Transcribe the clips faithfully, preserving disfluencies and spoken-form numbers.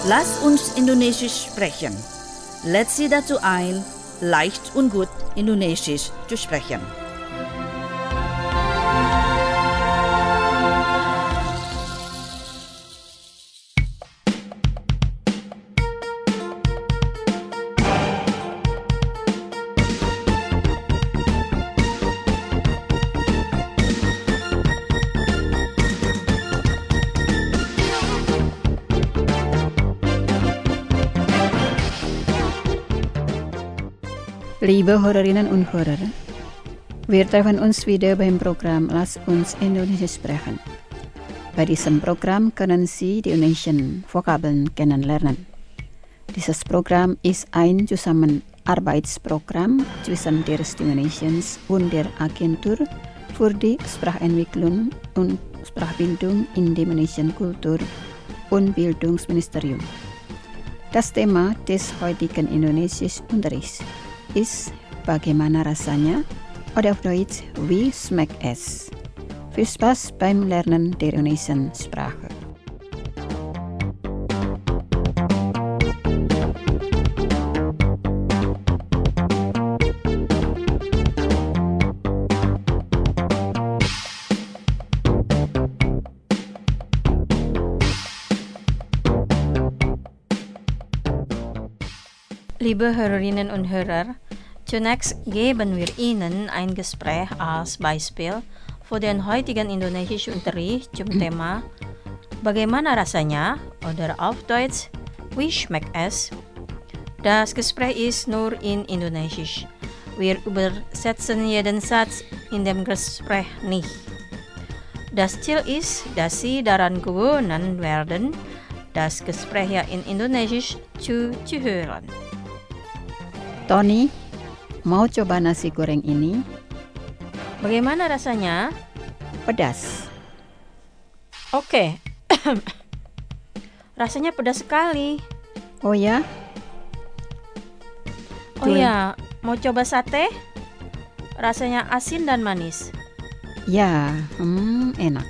Lass uns Indonesisch sprechen. Let's Sie dazu ein, leicht und gut Indonesisch zu sprechen. Liebe Hörerinnen und Hörer, wir treffen uns wieder beim Programm Lass uns Indonesisch sprechen. Bei diesem Programm können Sie die Indonesian Vokabeln kennenlernen. Dieses Programm ist ein Zusammenarbeitsprogramm zwischen der Indonesiens und der Agentur für die Sprachentwicklung und Sprachbildung in dem Indonesian Kultur- und Bildungsministerium. Das Thema des heutigen Indonesischunterrichts ist bagaimana rasanya oder auf Deutsch wie schmeckt es. Viel Spaß beim Lernen der Indonesian Sprache. Liebe Hörerinnen und Hörer, zunächst geben wir Ihnen ein Gespräch als Beispiel für den heutigen Indonesischunterricht zum Thema Bagaimana rasanya oder auf Deutsch Wie schmeckt es? Das Gespräch ist nur in Indonesisch. Wir übersetzen jeden Satz in dem Gespräch nicht. Das Ziel ist, dass Sie daran gewöhnen werden, das Gespräch in Indonesisch zuzuhören. Tony, mau coba nasi goreng ini? Bagaimana rasanya? Pedas. Oke. Rasanya pedas sekali. Oh ya? Oh ya, mau coba sate? Rasanya asin dan manis. Ya, hmm, enak.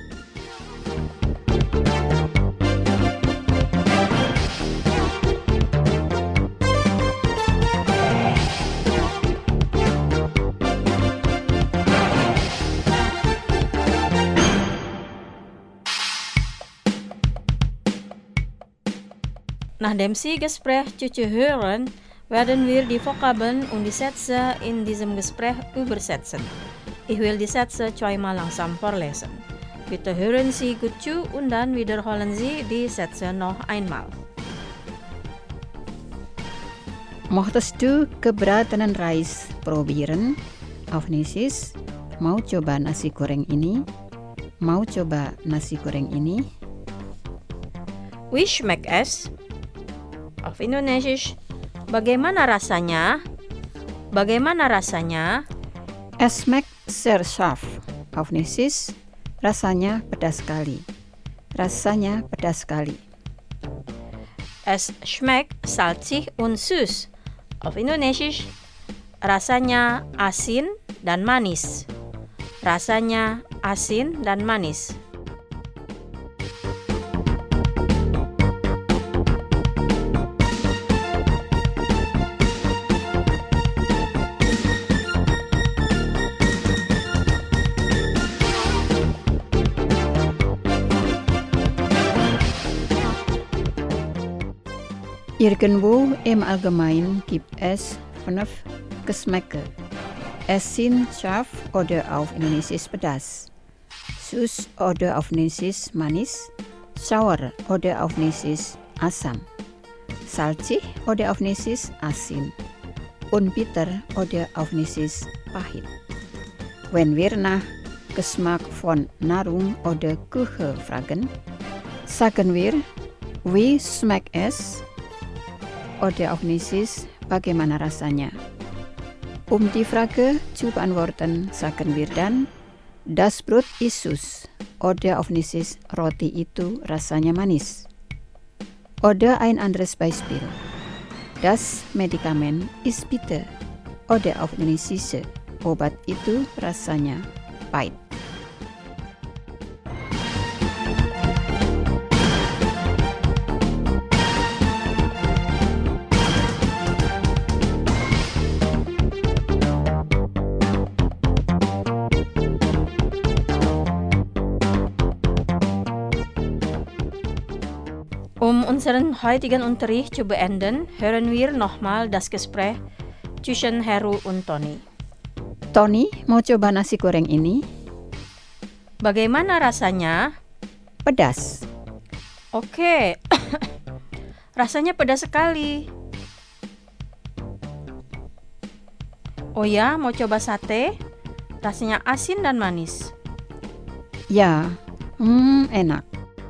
Nach dem Sie-Gespräch zuzuhören, werden wir die Vokabeln und die Sätze in diesem Gespräch übersetzen. Ich will die Sätze zweimal langsam vorlesen. Bitte hören Sie gut zu und dann wiederholen Sie die Sätze noch einmal. Mochtest du kebratanan Reis probieren? Auf Indonesisch, mau coba nasi goreng ini? Mau coba nasi goreng ini? Wie schmeckt es? Auf Indonesisch, bagaimana rasanya? Bagaimana rasanya? Es schmeckt sehr scharf. Auf Indonesisch, rasanya pedas sekali. Rasanya pedas sekali. Es schmeckt salzig und süß. Auf Indonesisch, rasanya asin dan manis. Rasanya asin dan manis. Irgendwo im Allgemeinen gibt es fünf Geschmäcker. Es sind scharf oder auf Indonesisch pedas, süß oder auf Indonesisch manis, sauer oder auf Indonesisch asam, salzig oder auf Indonesisch asin, und bitter oder auf Indonesisch pahit. Wenn wir nach Geschmack von Nahrung oder Küche fragen, sagen wir, wie schmeckt es? Oder auf Indonesisch, bagaimana rasanya? Um die Frage zu beantworten, sagen wir dann, das Brot ist süß. Oder auf Indonesisch, roti itu rasanya manis. Oder ein anderes Beispiel, das Medikament ist bitter. Oder auf Indonesisch, obat itu rasanya pahit. Um unseren heutigen Unterricht zu beenden, hören wir nochmal das Gespräch zwischen Heru und Tony. Tony, mau coba nasi goreng ini? Bagaimana rasanya? Pedas. Oke, rasanya pedas sekali. Oh ya, mau coba sate? Rasanya asin dan manis. Ya, hmm, enak.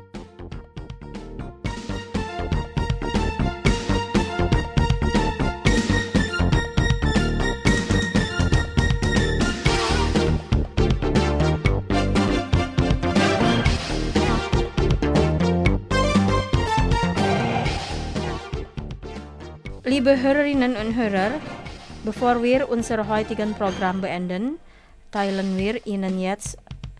Liebe Hörerinnen und Hörer, bevor wir unser heutigen Programm beenden, teilen wir Ihnen jetzt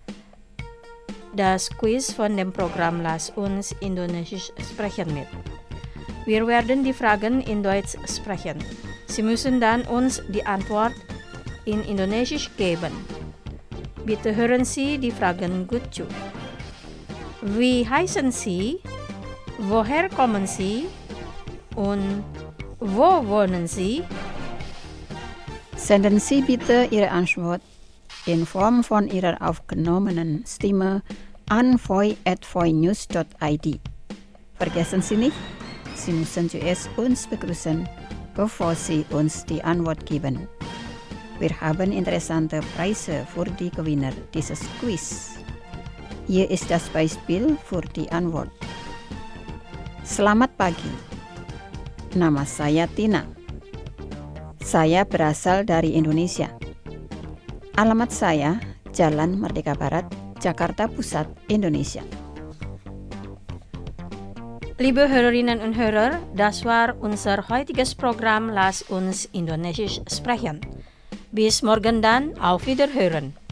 das Quiz von dem Programm Lass uns Indonesisch sprechen mit. Wir werden die Fragen in Deutsch sprechen. Sie müssen dann uns die Antwort in Indonesisch geben. Bitte hören Sie die Fragen gut zu. Wie heißen Sie? Woher kommen Sie? Und wo wohnen Sie? Senden Sie bitte Ihre Antwort in Form von Ihrer aufgenommenen Stimme an voi at voinews dot i d. Vergessen Sie nicht, Sie müssen zuerst uns begrüßen, bevor Sie uns die Antwort geben. Wir haben interessante Preise für die Gewinner dieses Quiz. Hier ist das Beispiel für die Antwort. Selamat pagi. Nama saya Tina. Saya berasal dari Indonesia. Alamat saya Jalan Merdeka Barat, Jakarta Pusat, Indonesia. Liebe Hörerinnen und Hörer, das war unser heutiges Programm Lass uns Indonesisch sprechen. Bis morgen dann, auf Wiederhören.